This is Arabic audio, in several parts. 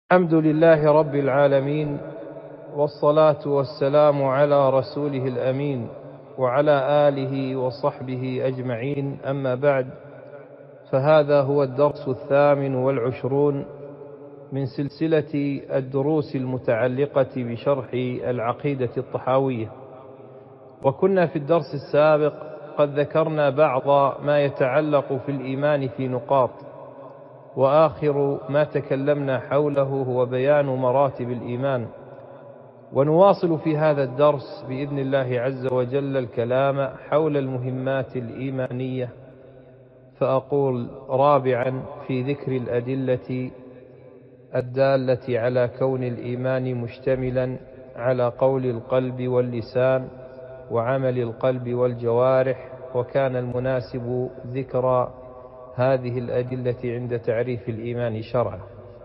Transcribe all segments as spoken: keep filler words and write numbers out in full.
الحمد لله رب العالمين، والصلاة والسلام على رسوله الأمين وعلى آله وصحبه أجمعين. أما بعد، فهذا هو الدرس الثامن والعشرون من سلسلة الدروس المتعلقة بشرح العقيدة الطحاوية. وكنا في الدرس السابق قد ذكرنا بعض ما يتعلق في الإيمان في نقاط، وآخر ما تكلمنا حوله هو بيان مراتب الإيمان. ونواصل في هذا الدرس بإذن الله عز وجل الكلام حول المهمات الإيمانية، فأقول رابعا في ذكر الأدلة الدالة على كون الإيمان مشتملا على قول القلب واللسان وعمل القلب والجوارح. وكان المناسب ذكر هذه الأدلة عند تعريف الإيمان شرعا.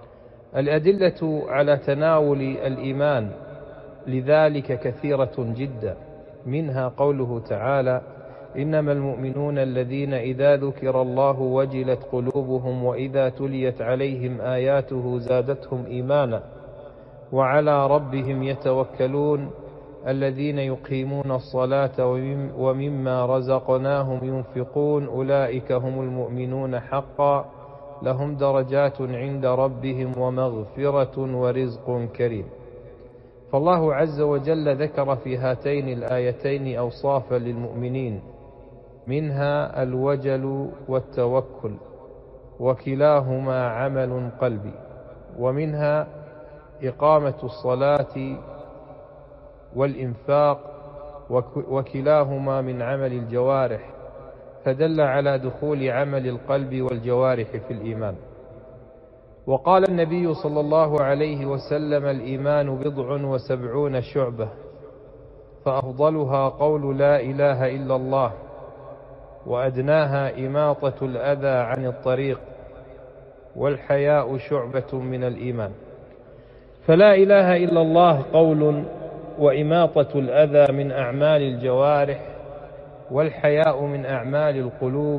الأدلة على تناول الإيمان لذلك كثيرة جدا، منها قوله تعالى: إنما المؤمنون الذين إذا ذكر الله وجلت قلوبهم وإذا تليت عليهم آياته زادتهم إيمانا وعلى ربهم يتوكلون الذين يقيمون الصلاة ومما رزقناهم ينفقون أولئك هم المؤمنون حقا لهم درجات عند ربهم ومغفرة ورزق كريم. فالله عز وجل ذكر في هاتين الآيتين أوصافا للمؤمنين، منها الوجل والتوكل، وكلاهما عمل قلبي، ومنها إقامة الصلاة والإنفاق، وكلاهما من عمل الجوارح، فدل على دخول عمل القلب والجوارح في الإيمان. وقال النبي صلى الله عليه وسلم: الإيمان بضع وسبعون شعبة، فأفضلها قول لا إله إلا الله، وأدناها إماطة الأذى عن الطريق، والحياء شعبة من الإيمان. فلا إله إلا الله قول، وإماطة الأذى من أعمال الجوارح، والحياء من أعمال القلوب،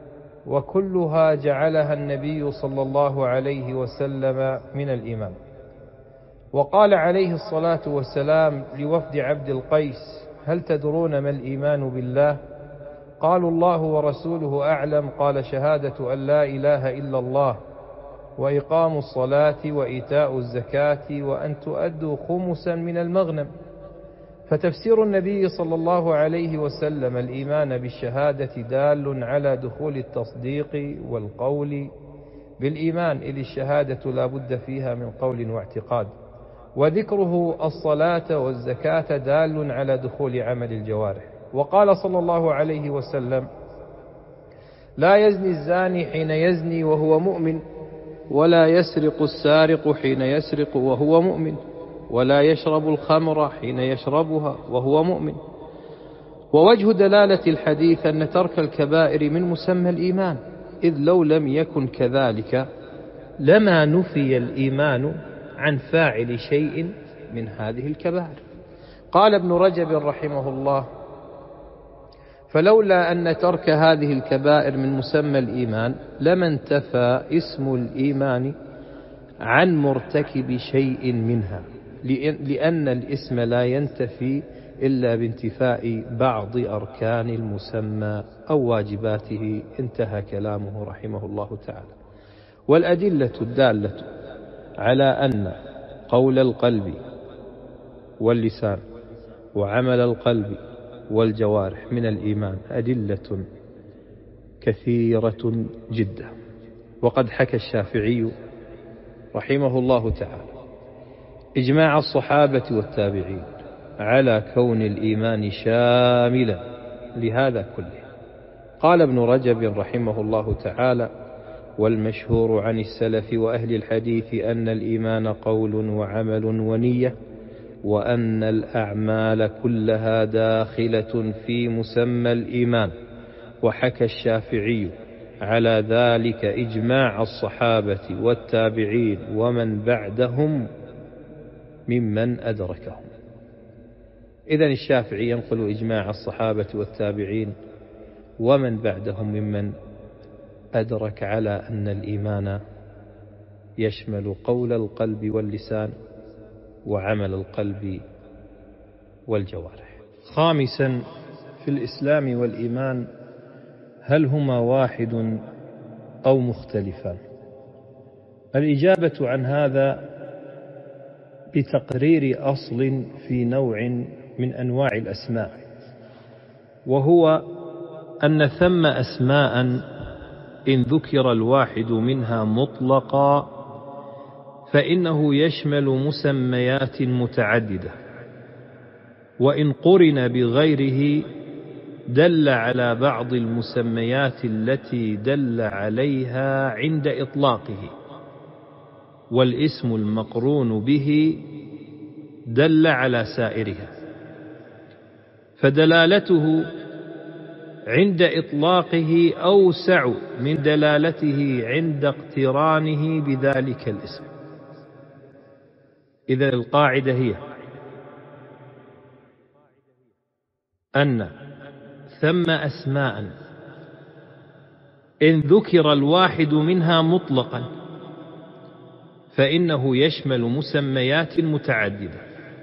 وكلها جعلها النبي صلى الله عليه وسلم من الإيمان. وقال عليه الصلاة والسلام لوفد عبد القيس: هل تدرون ما الإيمان بالله؟ قالوا: الله ورسوله أعلم. قال: شهادة أن لا إله إلا الله، وإقام الصلاة، وإيتاء الزكاة، وأن تؤدوا خمسا من المغنم. فتفسير النبي صلى الله عليه وسلم الإيمان بالشهادة دال على دخول التصديق والقول بالإيمان، إذ الشهادة لا بد فيها من قول واعتقاد. وذكره الصلاة والزكاة دال على دخول عمل الجوارح. وقال صلى الله عليه وسلم: لا يزني الزاني حين يزني وهو مؤمن، ولا يسرق السارق حين يسرق وهو مؤمن، ولا يشرب الخمر حين يشربها وهو مؤمن. ووجه دلالة الحديث أن ترك الكبائر من مسمى الإيمان، إذ لو لم يكن كذلك لما نفي الإيمان عن فاعل شيء من هذه الكبائر. قال ابن رجب رحمه الله: فلولا أن ترك هذه الكبائر من مسمى الإيمان لما انتفى اسم الإيمان عن مرتكب شيء منها، لأن الاسم لا ينتفي إلا بانتفاء بعض أركان المسمى أو واجباته. انتهى كلامه رحمه الله تعالى. والأدلة الدالة على أن قول القلب واللسان وعمل القلب والجوارح من الإيمان أدلة كثيرة جدا. وقد حكى الشافعي رحمه الله تعالى إجماع الصحابة والتابعين على كون الإيمان شاملا لهذا كله. قال ابن رجب رحمه الله تعالى: والمشهور عن السلف وأهل الحديث أن الإيمان قول وعمل ونية، وأن الأعمال كلها داخلة في مسمى الإيمان. وحكى الشافعي على ذلك إجماع الصحابة والتابعين ومن بعدهم ممن أدركهم. إذن الشافعي ينقل إجماع الصحابة والتابعين ومن بعدهم ممن أدرك على أن الإيمان يشمل قول القلب واللسان وعمل القلب والجوارح. خامسا، في الإسلام والإيمان هل هما واحد أو مختلفان؟ الإجابة عن هذا بتقرير أصل في نوع من أنواع الأسماء، وهو أن ثم أسماء إن ذكر الواحد منها مطلقا فإنه يشمل مسميات متعددة، وإن قرن بغيره دل على بعض المسميات التي دل عليها عند إطلاقه، والاسم المقرون به دل على سائرها، فدلالته عند إطلاقه أوسع من دلالته عند اقترانه بذلك الاسم. إذا القاعدة هي أن ثم أسماء إن ذكر الواحد منها مطلقا فإنه يشمل مسميات متعددة،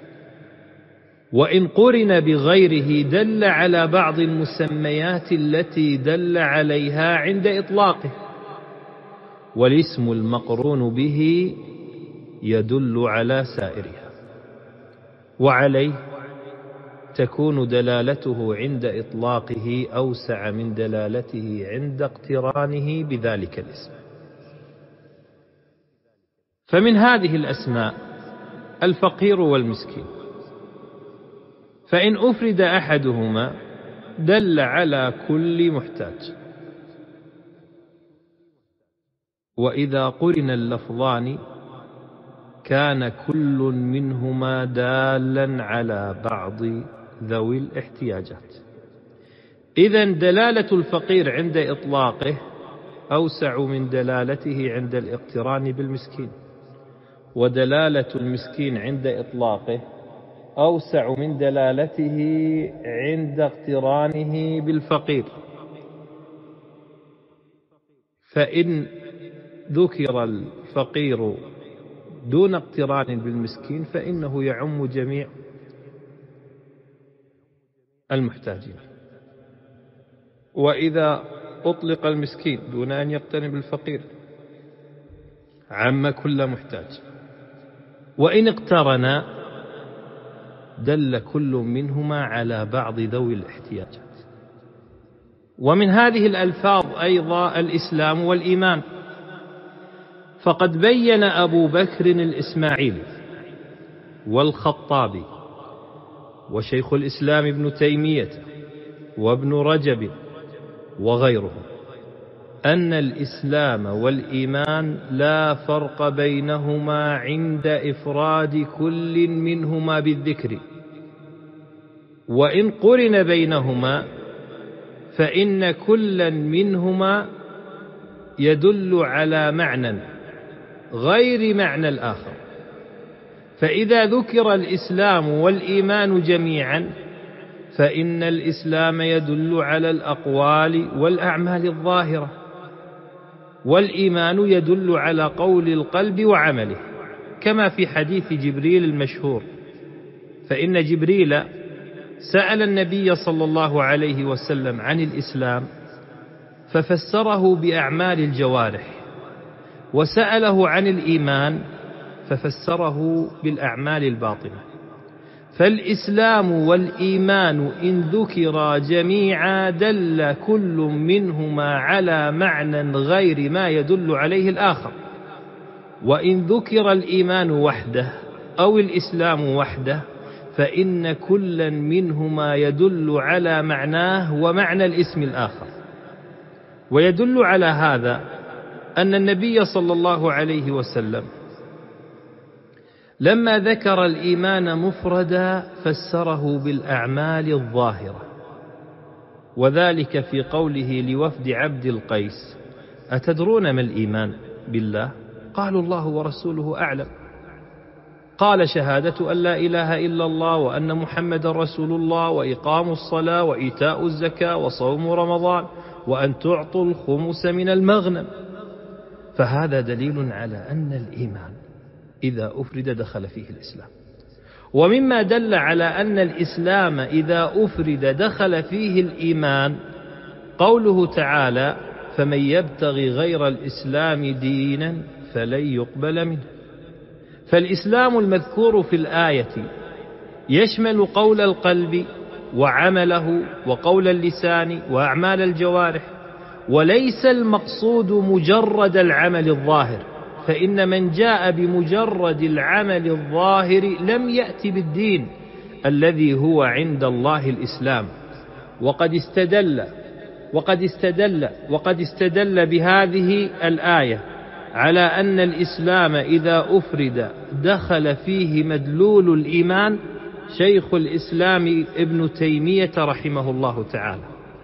وإن قرن بغيره دل على بعض المسميات التي دل عليها عند إطلاقه، والاسم المقرون به يدل على سائرها، وعليه تكون دلالته عند إطلاقه أوسع من دلالته عند اقترانه بذلك الاسم. فمن هذه الأسماء الفقير والمسكين، فإن أفرد أحدهما دل على كل محتاج، وإذا قرن اللفظان كان كل منهما دالا على بعض ذوي الاحتياجات. إذن دلالة الفقير عند إطلاقه أوسع من دلالته عند الاقتران بالمسكين، ودلالة المسكين عند إطلاقه أوسع من دلالته عند اقترانه بالفقير. فإن ذكر الفقير دون اقتران بالمسكين فإنه يعم جميع المحتاجين، وإذا أطلق المسكين دون أن يقترن بالفقير عم كل محتاج، وإن اقترن دل كل منهما على بعض ذوي الاحتياجات. ومن هذه الألفاظ أيضا الإسلام والإيمان، فقد بين أبو بكر الإسماعيلي والخطابي وشيخ الإسلام ابن تيمية وابن رجب وغيرهم أن الإسلام والإيمان لا فرق بينهما عند إفراد كل منهما بالذكر، وإن قرن بينهما فإن كلا منهما يدل على معنى غير معنى الآخر. فإذا ذكر الإسلام والإيمان جميعا فإن الإسلام يدل على الأقوال والأعمال الظاهرة، والإيمان يدل على قول القلب وعمله، كما في حديث جبريل المشهور، فإن جبريل سأل النبي صلى الله عليه وسلم عن الإسلام ففسره بأعمال الجوارح، وسأله عن الإيمان ففسره بالأعمال الباطنة. فالإسلام والإيمان إن ذكرا جميعا دل كل منهما على معنى غير ما يدل عليه الآخر، وإن ذكر الإيمان وحده أو الإسلام وحده فإن كلا منهما يدل على معناه ومعنى الاسم الآخر. ويدل على هذا أن النبي صلى الله عليه وسلم لما ذكر الإيمان مفردا فسره بالأعمال الظاهرة، وذلك في قوله لوفد عبد القيس: أتدرون ما الإيمان بالله؟ قالوا: الله ورسوله أعلم. قال: شهادة أن لا إله إلا الله وأن محمد رسول الله، وإقام الصلاة، وإيتاء الزكاة، وصوم رمضان، وأن تعطوا الخمس من المغنم. فهذا دليل على أن الإيمان إذا أفرد دخل فيه الإسلام. ومما دل على أن الإسلام إذا أفرد دخل فيه الإيمان قوله تعالى: فمن يبتغي غير الإسلام دينا فلن يقبل منه. فالإسلام المذكور في الآية يشمل قول القلب وعمله وقول اللسان وأعمال الجوارح، وليس المقصود مجرد العمل الظاهر، فإن من جاء بمجرد العمل الظاهر لم يأت بالدين الذي هو عند الله الإسلام. وقد استدل وقد استدل وقد استدل بهذه الآية على أن الإسلام إذا أفرد دخل فيه مدلول الإيمان شيخ الإسلام ابن تيمية رحمه الله تعالى.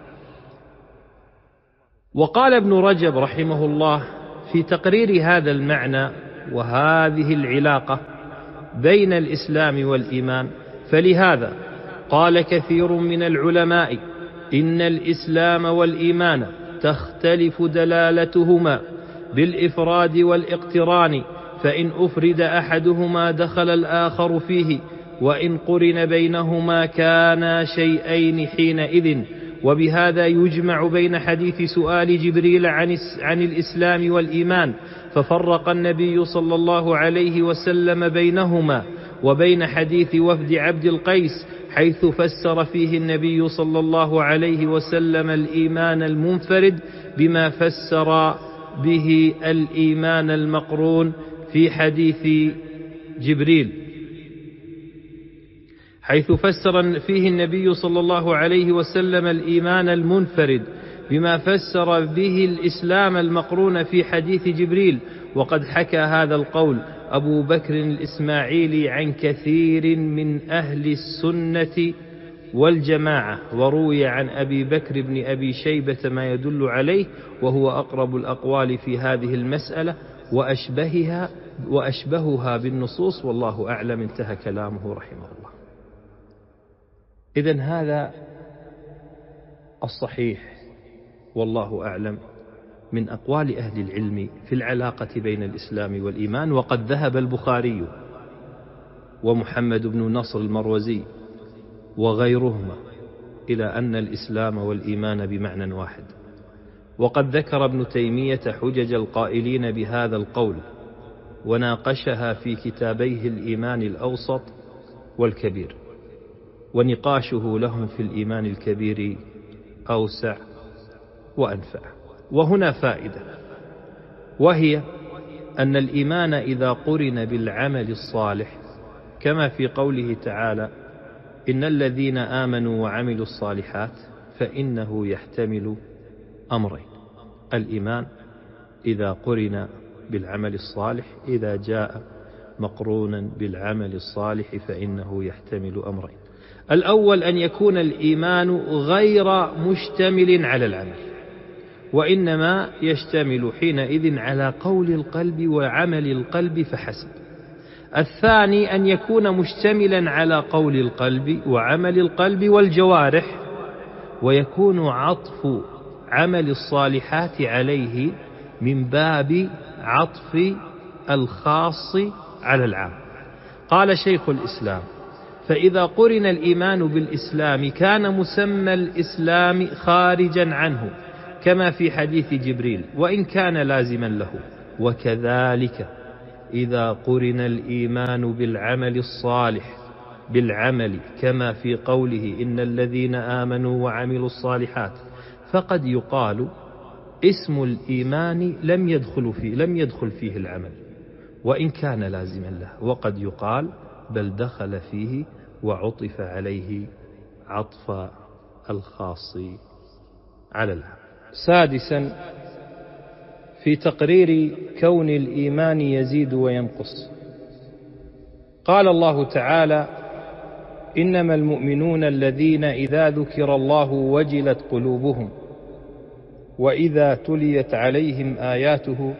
وقال ابن رجب رحمه الله في تقرير هذا المعنى وهذه العلاقة بين الإسلام والإيمان: فلهذا قال كثير من العلماء إن الإسلام والإيمان تختلف دلالتهما بالإفراد والاقتران، فإن أفرد أحدهما دخل الآخر فيه، وإن قرن بينهما كانا شيئين حينئذ. وبهذا يجمع بين حديث سؤال جبريل عن عن الإسلام والإيمان، ففرق النبي صلى الله عليه وسلم بينهما، وبين حديث وفد عبد القيس حيث فسر فيه النبي صلى الله عليه وسلم الإيمان المنفرد بما فسر به الإيمان المقرون في حديث جبريل، حيث فسر فيه النبي صلى الله عليه وسلم الإيمان المنفرد بما فسر به الإسلام المقرون في حديث جبريل. وقد حكى هذا القول أبو بكر الإسماعيلي عن كثير من أهل السنة والجماعة، وروي عن أبي بكر بن أبي شيبة ما يدل عليه، وهو أقرب الأقوال في هذه المسألة وأشبهها وأشبهها بالنصوص، والله أعلم. انتهى كلامه رحمه الله. إذن هذا الصحيح والله أعلم من أقوال أهل العلم في العلاقة بين الإسلام والإيمان. وقد ذهب البخاري ومحمد بن نصر المروزي وغيرهما إلى أن الإسلام والإيمان بمعنى واحد. وقد ذكر ابن تيمية حجج القائلين بهذا القول وناقشها في كتابيه الإيمان الأوسط والكبير، ونقاشه لهم في الإيمان الكبير أوسع وأنفع. وهنا فائدة، وهي أن الإيمان إذا قرن بالعمل الصالح كما في قوله تعالى: إن الذين آمنوا وعملوا الصالحات، فإنه يحتمل أمرين: الإيمان إذا قرن بالعمل الصالح، إذا جاء مقرونا بالعمل الصالح فإنه يحتمل أمرين. الأول أن يكون الإيمان غير مشتمل على العمل، وإنما يشتمل حينئذ على قول القلب وعمل القلب فحسب. الثاني أن يكون مشتملا على قول القلب وعمل القلب والجوارح، ويكون عطف عمل الصالحات عليه من باب عطف الخاص على العام. قال شيخ الإسلام: فإذا قرن الإيمان بالإسلام كان مسمى الإسلام خارجا عنه كما في حديث جبريل، وإن كان لازما له. وكذلك إذا قرن الإيمان بالعمل الصالح بالعمل كما في قوله: إن الذين آمنوا وعملوا الصالحات، فقد يقال اسم الإيمان لم يدخل فيه لم يدخل فيه العمل وإن كان لازما له، وقد يقال بل دخل فيه وعطف عليه عطف الخاص على العام. سادسا، في تقرير كون الإيمان يزيد وينقص، قال الله تعالى: إنما المؤمنون الذين إذا ذكر الله وجلت قلوبهم وإذا تليت عليهم آياته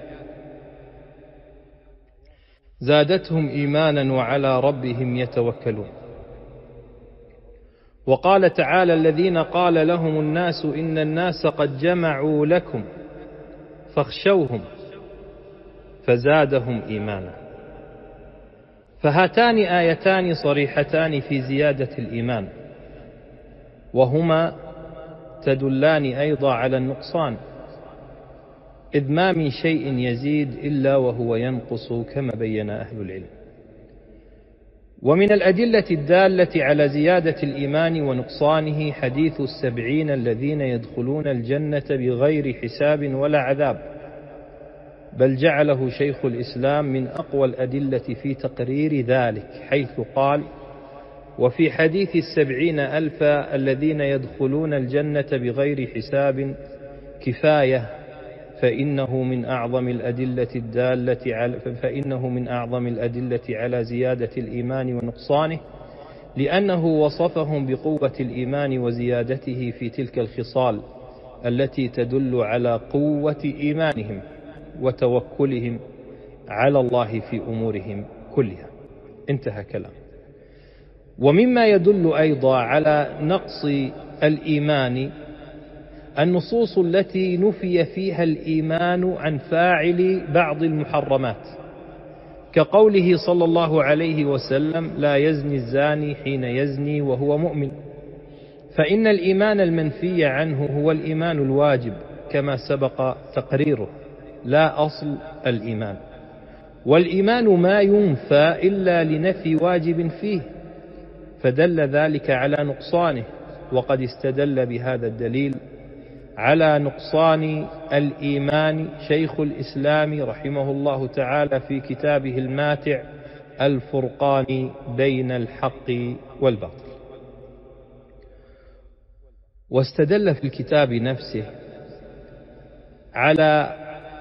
زادتهم إيمانا وعلى ربهم يتوكلون. وقال تعالى: الذين قال لهم الناس إن الناس قد جمعوا لكم فاخشوهم فزادهم إيمانا. فهاتان آيتان صريحتان في زيادة الإيمان، وهما تدلان أيضا على النقصان، إذ ما من شيء يزيد إلا وهو ينقص كما بين أهل العلم. ومن الأدلة الدالة على زيادة الإيمان ونقصانه حديث السبعين الذين يدخلون الجنة بغير حساب ولا عذاب، بل جعله شيخ الإسلام من أقوى الأدلة في تقرير ذلك، حيث قال: وفي حديث السبعين ألفا الذين يدخلون الجنة بغير حساب كفاية، فإنه من أعظم الأدلة الدالة على فإنه من أعظم الأدلة على زيادة الإيمان ونقصانه، لأنه وصفهم بقوة الإيمان وزيادته في تلك الخصال التي تدل على قوة إيمانهم وتوكلهم على الله في أمورهم كلها. انتهى كلام. ومما يدل أيضا على نقص الإيمان النصوص التي نفي فيها الإيمان عن فاعل بعض المحرمات، كقوله صلى الله عليه وسلم: لا يزني الزاني حين يزني وهو مؤمن. فإن الإيمان المنفي عنه هو الإيمان الواجب كما سبق تقريره، لا أصل الإيمان، والإيمان ما ينفى إلا لنفي واجب فيه، فدل ذلك على نقصانه. وقد استدل بهذا الدليل على نقصان الإيمان شيخ الإسلام رحمه الله تعالى في كتابه الماتع الفرقان بين الحق والباطل. واستدل في الكتاب نفسه على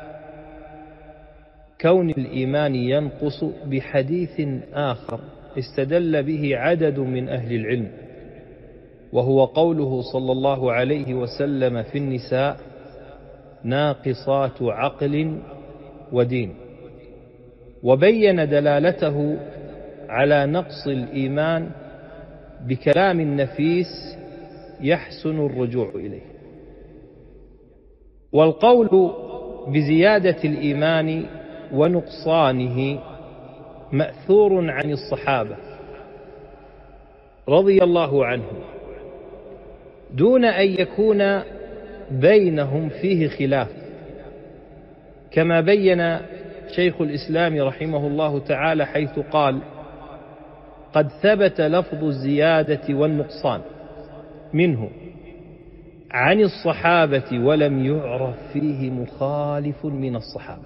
كون الإيمان ينقص بحديث آخر استدل به عدد من أهل العلم، وهو قوله صلى الله عليه وسلم في النساء: ناقصات عقل ودين، وبين دلالته على نقص الإيمان بكلام نفيس يحسن الرجوع إليه. والقول بزيادة الإيمان ونقصانه مأثور عن الصحابة رضي الله عنهم، دون أن يكون بينهم فيه خلاف، كما بين شيخ الإسلام رحمه الله تعالى حيث قال: قد ثبت لفظ الزيادة والنقصان منه عن الصحابة ولم يعرف فيه مخالف من الصحابة،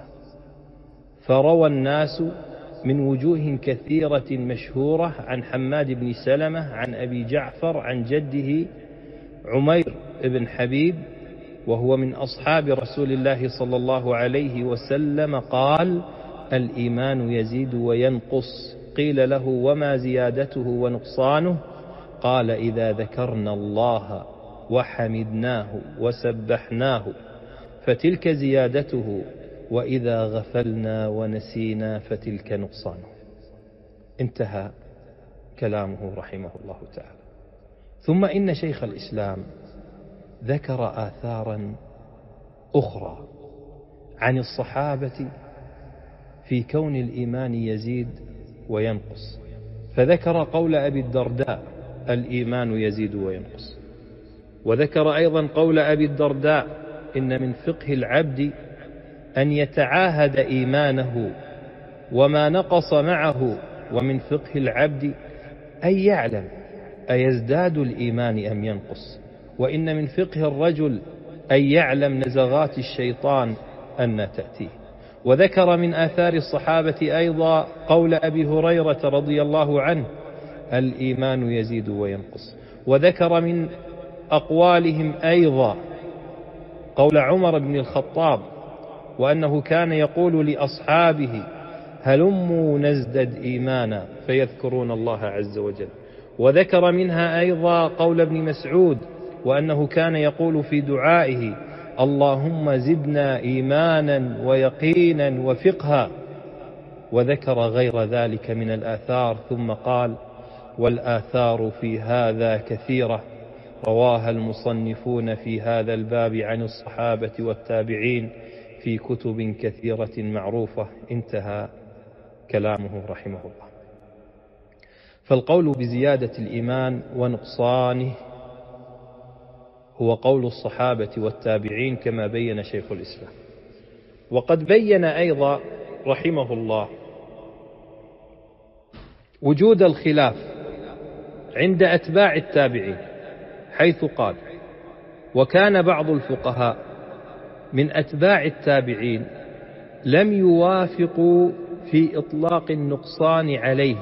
فروى الناس من وجوه كثيرة مشهورة عن حماد بن سلمة عن أبي جعفر عن جده عمير بن حبيب، وهو من أصحاب رسول الله صلى الله عليه وسلم، قال: الإيمان يزيد وينقص. قيل له: وما زيادته ونقصانه؟ قال: إذا ذكرنا الله وحمدناه وسبحناه فتلك زيادته، وإذا غفلنا ونسينا فتلك نقصانه. انتهى كلامه رحمه الله تعالى. ثم إن شيخ الإسلام ذكر آثارا أخرى عن الصحابة في كون الإيمان يزيد وينقص، فذكر قول أبي الدرداء: الإيمان يزيد وينقص، وذكر أيضا قول أبي الدرداء: إن من فقه العبد أن يتعاهد إيمانه وما نقص معه، ومن فقه العبد أن يعلم أيزداد الإيمان أم ينقص، وإن من فقه الرجل أن يعلم نزغات الشيطان أن تأتيه. وذكر من آثار الصحابة أيضا قول أبي هريرة رضي الله عنه: الإيمان يزيد وينقص. وذكر من أقوالهم أيضا قول عمر بن الخطاب، وأنه كان يقول لأصحابه: هلموا نزدد إيمانا، فيذكرون الله عز وجل. وذكر منها أيضا قول ابن مسعود، وأنه كان يقول في دعائه: اللهم زدنا إيمانا ويقينا وفقها. وذكر غير ذلك من الآثار، ثم قال: والآثار في هذا كثيرة، رواها المصنفون في هذا الباب عن الصحابة والتابعين في كتب كثيرة معروفة. انتهى كلامه رحمه الله. فالقول بزيادة الإيمان ونقصانه هو قول الصحابة والتابعين كما بين شيخ الإسلام. وقد بين أيضا رحمه الله وجود الخلاف عند أتباع التابعين، حيث قال: وكان بعض الفقهاء من أتباع التابعين لم يوافقوا في إطلاق النقصان عليه،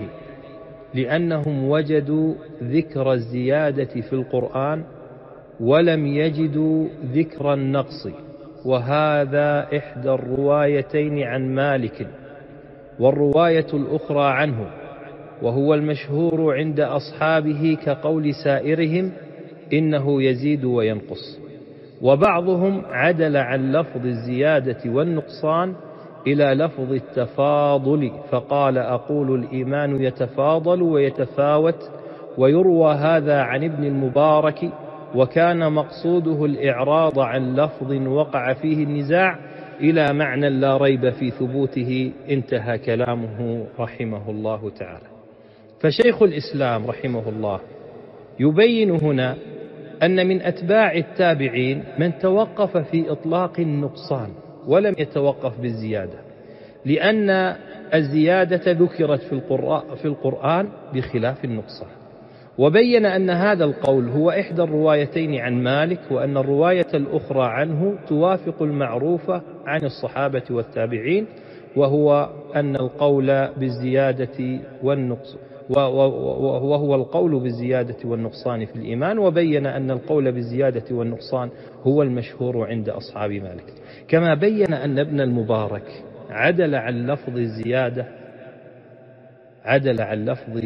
لأنهم وجدوا ذكر الزيادة في القرآن ولم يجدوا ذكر النقص، وهذا إحدى الروايتين عن مالك والرواية الأخرى عنه، وهو المشهور عند أصحابه كقول سائرهم إنه يزيد وينقص. وبعضهم عدل عن لفظ الزيادة والنقصان إلى لفظ التفاضل، فقال: أقول الإيمان يتفاضل ويتفاوت. ويروى هذا عن ابن المبارك، وكان مقصوده الإعراض عن لفظ وقع فيه النزاع إلى معنى لا ريب في ثبوته. انتهى كلامه رحمه الله تعالى. فشيخ الإسلام رحمه الله يبين هنا أن من أتباع التابعين من توقف في إطلاق النقصان ولم يتوقف بالزيادة، لأن الزيادة ذكرت في القرآن بخلاف النقصان. وبين أن هذا القول هو إحدى الروايتين عن مالك، وأن الرواية الأخرى عنه توافق المعروف عن الصحابة والتابعين، وهو أن القول بالزيادة والنقص وهو القول بالزيادة والنقصان في الإيمان. وبين أن القول بالزيادة والنقصان هو المشهور عند أصحاب مالك. كما بين أن ابن المبارك عدل عن لفظ الزيادة عدل عن لفظ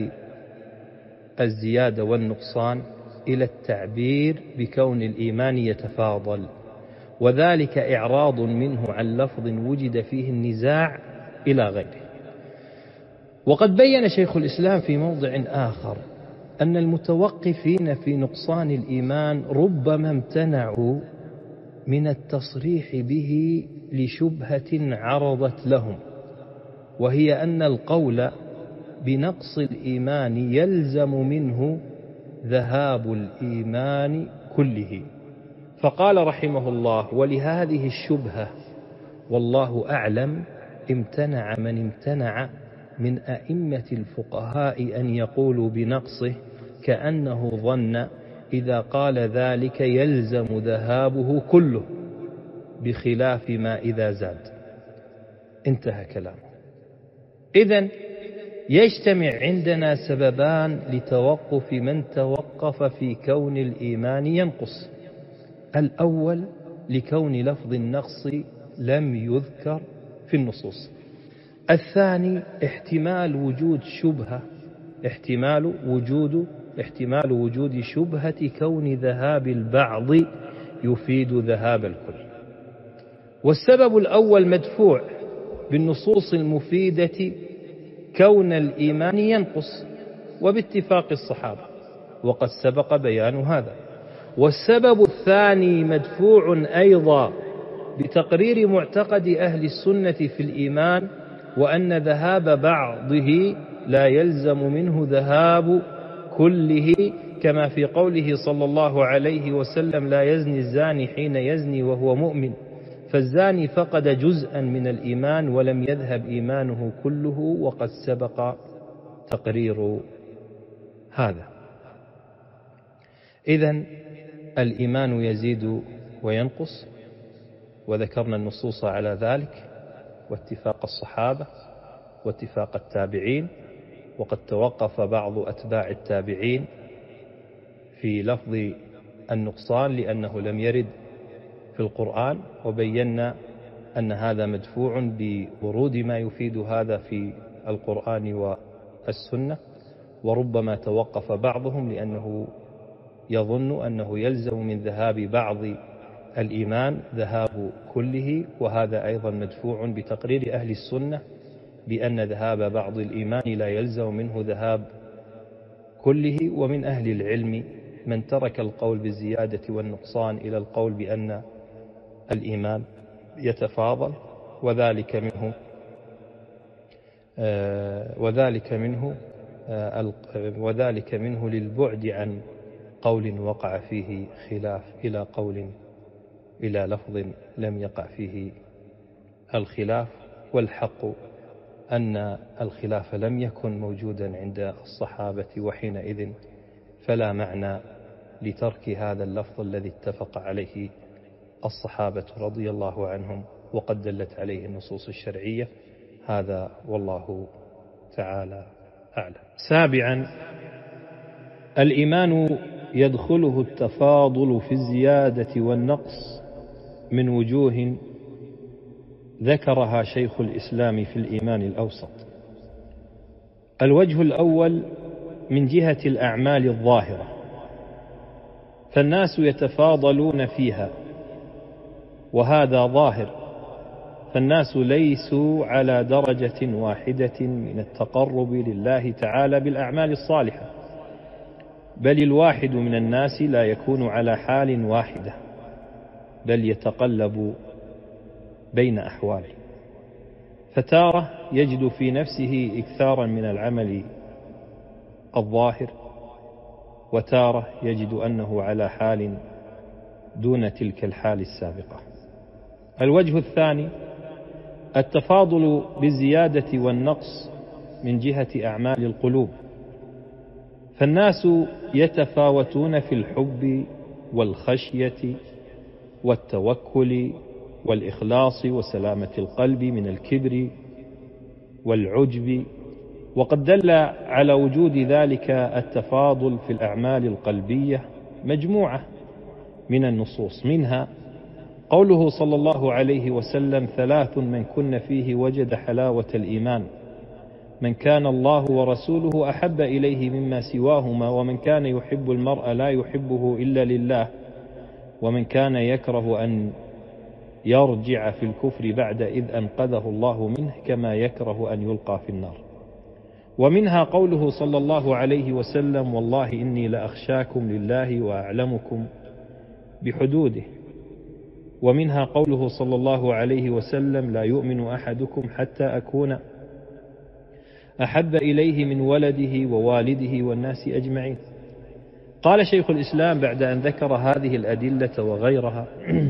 الزيادة والنقصان إلى التعبير بكون الإيمان يتفاضل، وذلك إعراض منه عن لفظ وجد فيه النزاع إلى غيره. وقد بين شيخ الإسلام في موضع آخر أن المتوقفين في نقصان الإيمان ربما امتنعوا من التصريح به لشبهة عرضت لهم، وهي أن القول بنقص الإيمان يلزم منه ذهاب الإيمان كله. فقال رحمه الله: ولهذه الشبهة والله أعلم امتنع من امتنع من أئمة الفقهاء أن يقولوا بنقصه، كأنه ظن إذا قال ذلك يلزم ذهابه كله، بخلاف ما إذا زاد. انتهى كلامه. إذن يجتمع عندنا سببان لتوقف من توقف في كون الإيمان ينقص: الأول لكون لفظ النقص لم يذكر في النصوص، الثاني احتمال وجود شبهة احتمال وجود احتمال وجود شبهة كون ذهاب البعض يفيد ذهاب الكل. والسبب الأول مدفوع بالنصوص المفيدة كون الإيمان ينقص، وباتفاق الصحابة، وقد سبق بيان هذا. والسبب الثاني مدفوع أيضا بتقرير معتقد أهل السنة في الإيمان، وأن ذهاب بعضه لا يلزم منه ذهاب كله، كما في قوله صلى الله عليه وسلم: لا يزني الزاني حين يزني وهو مؤمن، فالزاني فقد جزءا من الإيمان ولم يذهب إيمانه كله، وقد سبق تقرير هذا. إذن الإيمان يزيد وينقص، وذكرنا النصوص على ذلك، واتفاق الصحابة واتفاق التابعين. وقد توقف بعض أتباع التابعين في لفظ النقصان لأنه لم يرد في القرآن، وبينا أن هذا مدفوع بورود ما يفيد هذا في القرآن والسنة. وربما توقف بعضهم لأنه يظن أنه يلزم من ذهاب بعض الإيمان ذهاب كله، وهذا أيضا مدفوع بتقرير أهل السنة بأن ذهاب بعض الإيمان لا يلزم منه ذهاب كله. ومن أهل العلم من ترك القول بالزيادة والنقصان إلى القول بأن الإيمان يتفاضل، وذلك منه وذلك منه وذلك منه للبعد عن قول وقع فيه خلاف إلى قول إلى لفظ لم يقع فيه الخلاف. والحق أن الخلاف لم يكن موجودا عند الصحابة، وحينئذ فلا معنى لترك هذا اللفظ الذي اتفق عليه الصحابة رضي الله عنهم وقد دلت عليه النصوص الشرعية. هذا والله تعالى أعلم. سابعا، الإيمان يدخله التفاضل في الزيادة والنقص من وجوه ذكرها شيخ الإسلام في الإيمان الأوسط. الوجه الأول من جهة الأعمال الظاهرة، فالناس يتفاضلون فيها، وهذا ظاهر، فالناس ليسوا على درجة واحدة من التقرب لله تعالى بالأعمال الصالحة، بل الواحد من الناس لا يكون على حال واحدة، بل يتقلب بين أحوال، فتارة يجد في نفسه إكثارا من العمل الظاهر، وتارة يجد أنه على حال دون تلك الحال السابقة. الوجه الثاني التفاضل بالزيادة والنقص من جهة أعمال القلوب، فالناس يتفاوتون في الحب والخشية والتوكل والإخلاص وسلامة القلب من الكبر والعجب، وقد دل على وجود ذلك التفاضل في الأعمال القلبية مجموعة من النصوص، منها قوله صلى الله عليه وسلم: ثلاث من كن فيه وجد حلاوة الإيمان، من كان الله ورسوله أحب إليه مما سواهما، ومن كان يحب المرء لا يحبه إلا لله، ومن كان يكره أن يرجع في الكفر بعد إذ أنقذه الله منه كما يكره أن يلقى في النار. ومنها قوله صلى الله عليه وسلم: والله إني لأخشاكم لله وأعلمكم بحدوده. ومنها قوله صلى الله عليه وسلم: لا يؤمن أحدكم حتى أكون أحب إليه من ولده ووالده والناس أجمعين. قال شيخ الإسلام بعد أن ذكر هذه الأدلة وغيرها: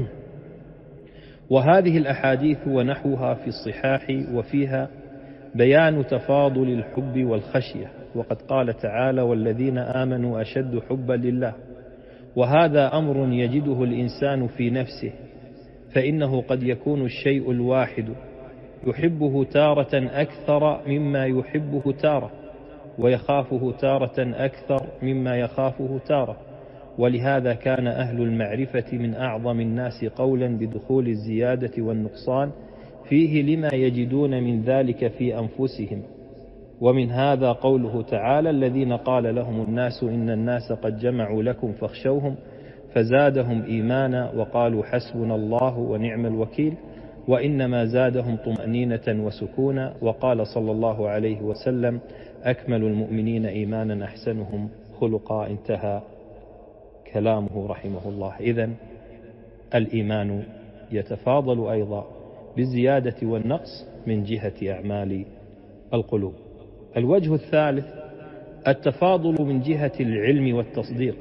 وهذه الأحاديث ونحوها في الصحاح، وفيها بيان تفاضل الحب والخشية، وقد قال تعالى: والذين آمنوا أشد حبا لله، وهذا أمر يجده الإنسان في نفسه، فإنه قد يكون الشيء الواحد يحبه تارة أكثر مما يحبه تارة، ويخافه تارة أكثر مما يخافه تارة. ولهذا كان أهل المعرفة من أعظم الناس قولا بدخول الزيادة والنقصان فيه لما يجدون من ذلك في أنفسهم. ومن هذا قوله تعالى: الذين قال لهم الناس إن الناس قد جمعوا لكم فاخشوهم فزادهم إيمانا وقالوا حسبنا الله ونعم الوكيل، وإنما زادهم طمأنينة وسكونا. وقال صلى الله عليه وسلم: أكمل المؤمنين إيمانا أحسنهم خلقا. انتهى كلامه رحمه الله. إذن الإيمان يتفاضل أيضا بالزيادة والنقص من جهة أعمال القلوب. الوجه الثالث التفاضل من جهة العلم والتصديق،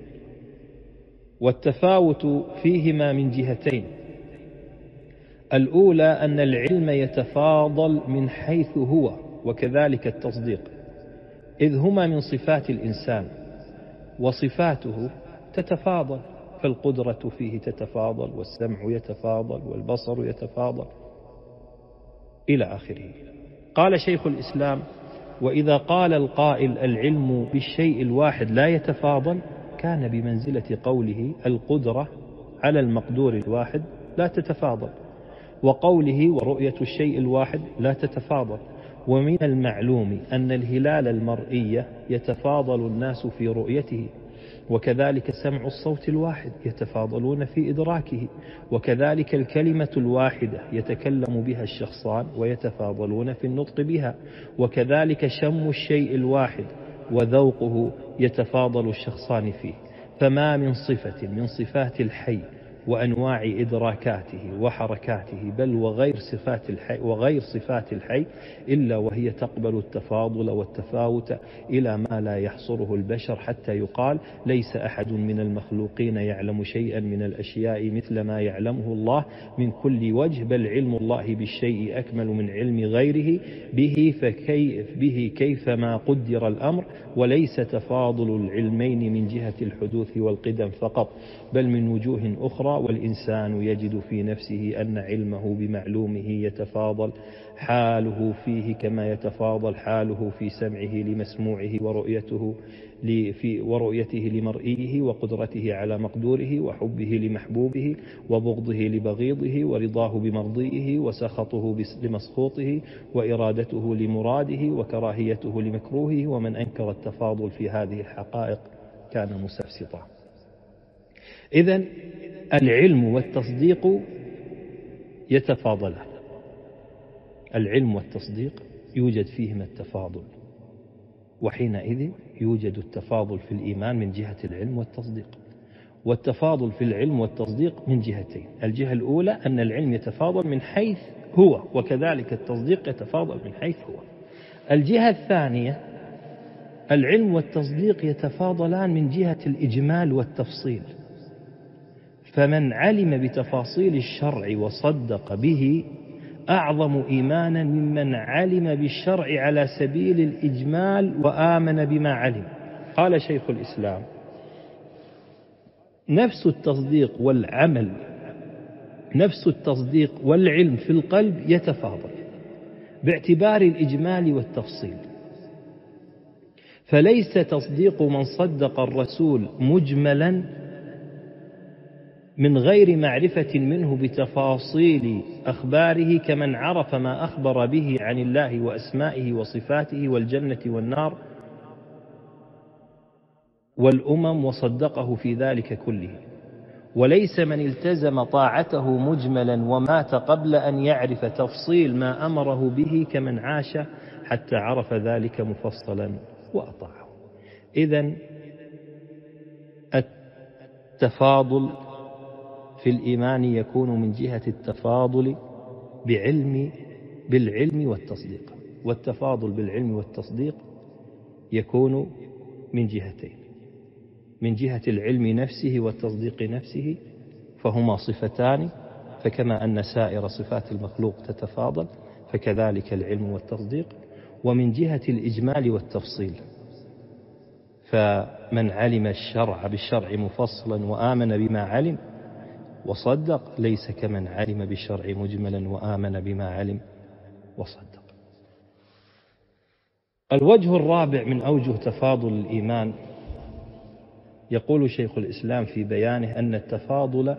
والتفاوت فيهما من جهتين: الأولى أن العلم يتفاضل من حيث هو، وكذلك التصديق، إذ هما من صفات الإنسان، وصفاته تتفاضل، فالقدرة فيه تتفاضل، والسمع يتفاضل، والبصر يتفاضل، إلى آخره. قال شيخ الإسلام: وإذا قال القائل العلم بالشيء الواحد لا يتفاضل، كان بمنزلة قوله القدرة على المقدور الواحد لا تتفاضل، وقوله ورؤية الشيء الواحد لا تتفاضل. ومن المعلوم أن الهلال المرئي يتفاضل الناس في رؤيته، وكذلك سمع الصوت الواحد يتفاضلون في إدراكه، وكذلك الكلمة الواحدة يتكلم بها الشخصان ويتفاضلون في النطق بها، وكذلك شم الشيء الواحد وذوقه يتفاضل الشخصان فيه. فما من صفة من صفات الحي وأنواع إدراكاته وحركاته، بل وغير صفات الحي, وغير صفات الحي إلا وهي تقبل التفاضل والتفاوت إلى ما لا يحصره البشر، حتى يقال ليس أحد من المخلوقين يعلم شيئا من الأشياء مثل ما يعلمه الله من كل وجه، بل علم الله بالشيء أكمل من علم غيره به، فكيف به كيفما قدر الأمر، وليس تفاضل العلمين من جهة الحدوث والقدم فقط، بل من وجوه أخرى. والإنسان يجد في نفسه أن علمه بمعلومه يتفاضل حاله فيه كما يتفاضل حاله في سمعه لمسموعه ورؤيته في ورؤيته لمرئيه وقدرته على مقدوره وحبه لمحبوبه وبغضه لبغيضه ورضاه بمرضيه وسخطه لمسخوطه وإرادته لمراده وكراهيته لمكروهه. ومن أنكر التفاضل في هذه الحقائق كان مسفسطا. إذن العلم والتصديق يتفاضلان، العلم والتصديق يوجد فيهما التفاضل، وحينئذ يوجد التفاضل في الإيمان من جهة العلم والتصديق، والتفاضل في العلم والتصديق من جهتين. الجهة الأولى أن العلم يتفاضل من حيث هو، وكذلك التصديق يتفاضل من حيث هو. الجهة الثانية العلم والتصديق يتفاضلان من جهة الإجمال والتفصيل، فمن علم بتفاصيل الشرع وصدق به أعظم إيمانا ممن علم بالشرع على سبيل الإجمال وآمن بما علم. قال شيخ الإسلام: نفس التصديق والعمل نفس التصديق والعلم في القلب يتفاضل باعتبار الإجمال والتفصيل، فليس تصديق من صدق الرسول مجملا من غير معرفة منه بتفاصيل أخباره كمن عرف ما أخبر به عن الله وأسمائه وصفاته والجنة والنار والأمم وصدقه في ذلك كله، وليس من التزم طاعته مجملا ومات قبل أن يعرف تفصيل ما أمره به كمن عاش حتى عرف ذلك مفصلا وأطاعه. إذن التفاضل في الإيمان يكون من جهة التفاضل بعلم بالعلم والتصديق، والتفاضل بالعلم والتصديق يكون من جهتين: من جهة العلم نفسه والتصديق نفسه، فهما صفتان، فكما أن سائر صفات المخلوق تتفاضل فكذلك العلم والتصديق، ومن جهة الإجمال والتفصيل، فمن علم الشرع بالشرع مفصلا وآمن بما علم وصدق ليس كمن علم بالشرع مجملا وآمن بما علم وصدق. الوجه الرابع من أوجه تفاضل الإيمان، يقول شيخ الإسلام في بيانه أن التفاضل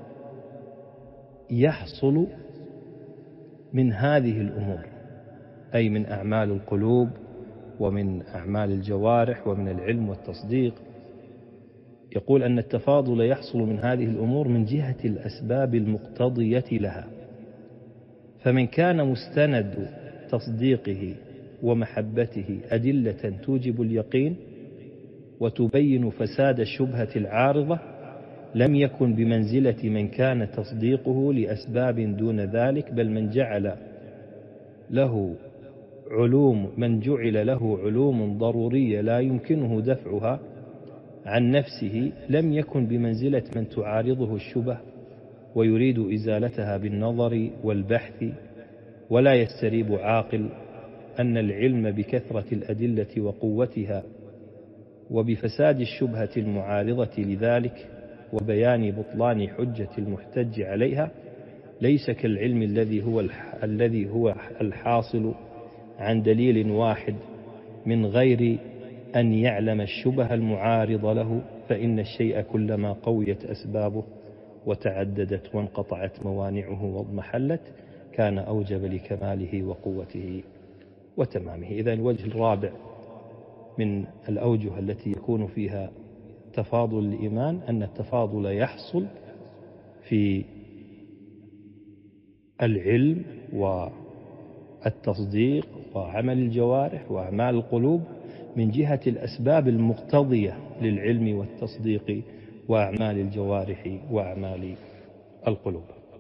يحصل من هذه الأمور، أي من أعمال القلوب ومن أعمال الجوارح ومن العلم والتصديق. يقول أن التفاضل يحصل من هذه الأمور من جهة الأسباب المقتضية لها، فمن كان مستند تصديقه ومحبته أدلة توجب اليقين وتبين فساد الشبهة العارضة لم يكن بمنزلة من كان تصديقه لأسباب دون ذلك، بل من جعل له علوم من جعل له علوم ضرورية لا يمكنه دفعها عن نفسه لم يكن بمنزلة من تعارضه الشبه ويريد إزالتها بالنظر والبحث. ولا يستريب عاقل أن العلم بكثرة الأدلة وقوتها وبفساد الشبهة المعارضة لذلك وبيان بطلان حجة المحتج عليها ليس كالعلم الذي هو الذي هو الحاصل عن دليل واحد من غير أن يعلم الشبه المعارض له، فإن الشيء كلما قويت أسبابه وتعددت وانقطعت موانعه واضمحلت كان أوجب لكماله وقوته وتمامه. إذا الوجه الرابع من الأوجه التي يكون فيها تفاضل الإيمان أن التفاضل يحصل في العلم والتصديق وعمل الجوارح وأعمال القلوب من جهة الأسباب المقتضية للعلم والتصديق وأعمال الجوارح وأعمال القلوب.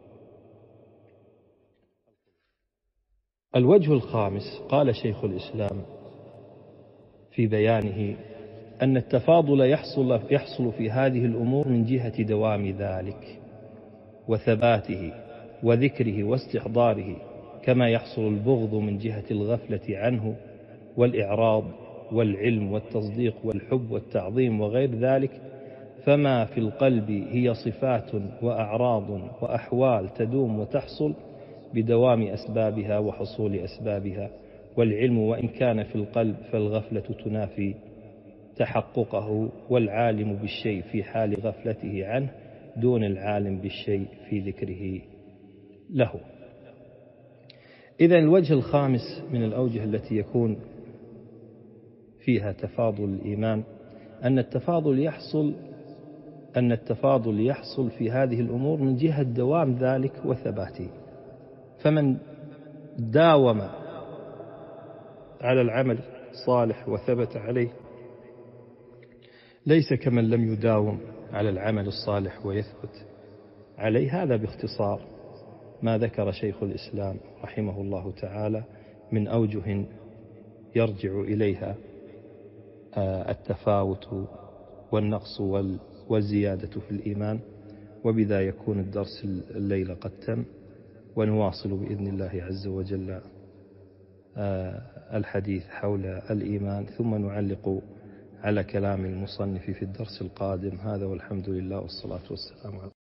الوجه الخامس قال شيخ الإسلام في بيانه أن التفاضل يحصل, يحصل في هذه الأمور من جهة دوام ذلك وثباته وذكره واستحضاره، كما يحصل البغض من جهة الغفلة عنه والإعراض والعلم والتصديق والحب والتعظيم وغير ذلك. فما في القلب هي صفات وأعراض وأحوال تدوم وتحصل بدوام أسبابها وحصول أسبابها، والعلم وإن كان في القلب فالغفلة تنافي تحققه، والعالم بالشيء في حال غفلته عنه دون العالم بالشيء في ذكره له. إذن الوجه الخامس من الأوجه التي يكون فيها تفاضل الإيمان أن التفاضل يحصل أن التفاضل يحصل في هذه الأمور من جهة دوام ذلك وثباته. فمن داوم على العمل الصالح وثبت عليه ليس كمن لم يداوم على العمل الصالح ويثبت عليه. هذا باختصار ما ذكر شيخ الإسلام رحمه الله تعالى من أوجه يرجع إليها التفاوت والنقص والزيادة في الإيمان. وبذا يكون الدرس الليلة قد تم، ونواصل بإذن الله عز وجل الحديث حول الإيمان، ثم نعلق على كلام المصنف في الدرس القادم. هذا والحمد لله والصلاة والسلام على